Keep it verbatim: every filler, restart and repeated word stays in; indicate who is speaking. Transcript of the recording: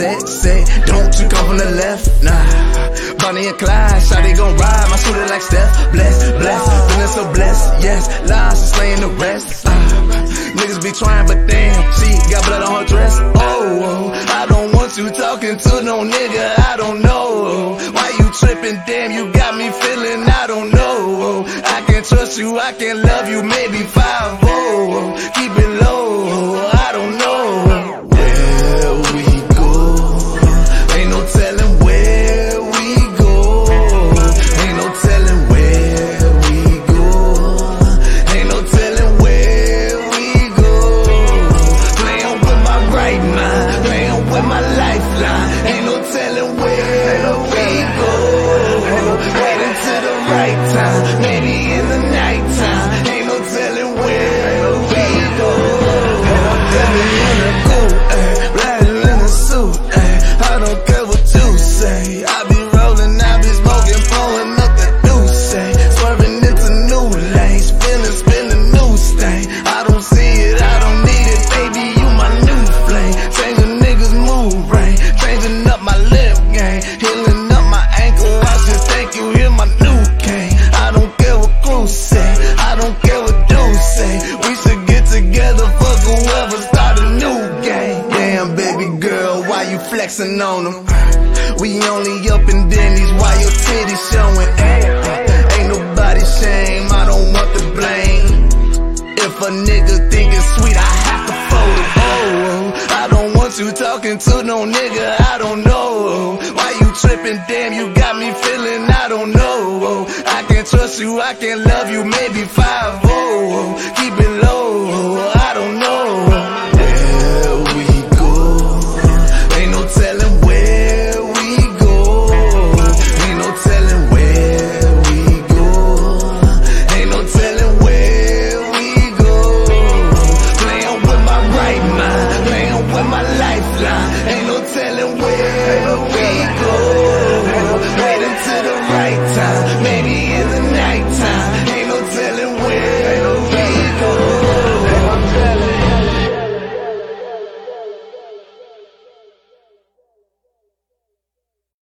Speaker 1: set, set. Don't you come from the left, nah. Bonnie and Clyde, shawty gon' ride, my shooter like Steph. Bless, bless, feeling so blessed, yes. Lies is slaying the rest. Uh, niggas be trying, but damn, she got blood on her dress. Oh, oh, I don't want you talking to no nigga, I don't know. Why you tripping? Damn, you got me feeling, I don't know. I can trust you, I can love you, maybe five oh. Keep it low, I don't know. Where we go, ain't no telling where we go. Ain't no telling where we go. Ain't no telling where we go. Playing with my right mind, playing with my lifeline. Ain't no telling where we go. Waiting to the right time, maybe in the nighttime. Ain't no telling where we go. In the coupe, ayy, riding in a suit, ayy. I don't care what you say. I be rolling, I be smoking, blowing up the deuce, ayy. Swerving into new lanes, spinning, spinning new stain. I don't see it, I don't need it, baby, you my new flame. Changing niggas' mood ring, changing up my lip game, healing up my ankle. I just thank you, hear my new cane. I don't care what crew say, I don't care what dudes say. We should get together, fuck whoever start a new game. Damn, baby girl, why you flexing on them? We only up in Denny's while your titties showing. Ain't nobody shame, I don't want the blame. If a nigga think it's sweet, I have to fold it. Oh, I don't want you talking to no nigga, I don't know. Why you tripping? Damn, you got me feeling, I don't know. I can trust you, I can love you, maybe five oh.